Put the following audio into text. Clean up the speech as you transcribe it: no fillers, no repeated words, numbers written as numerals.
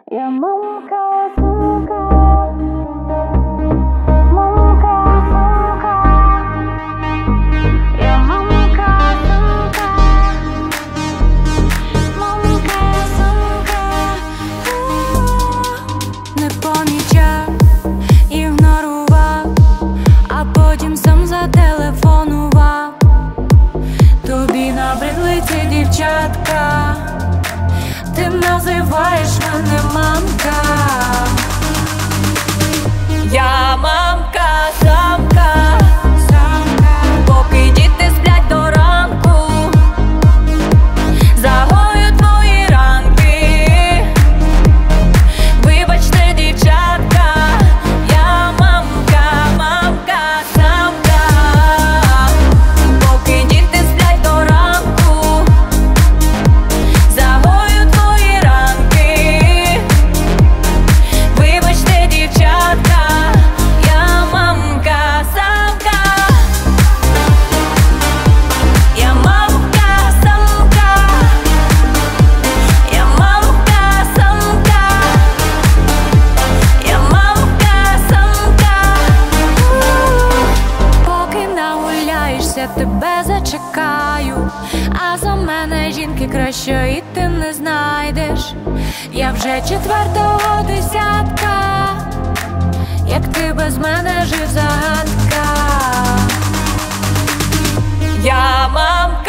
Я мамка, сумка, мамка, сумка. Я мамка, сумка, мамка, сумка. Не помічав, ігнорував, а потім сам зателефонував. Тобі набридли ці дівчатка, ти називаєш мене мамка. Я мамка, самка, поки діти сплять до ранку, загою твої ранки. Вибачте, дівчатка, я мамка, мамка, самка, поки діти сплять до ранку, загою твої ранки. Вибачте, дівчатка, я мамка, самка. Я мамка, самка. Я мамка, самка. Я мамка, самка. Поки нагуляєшся, тебе зачекаю, а за мене жінки кращої ти не знайдеш. Я вже четвертого десятка, як ти без мене жив, загадка. Я мамка.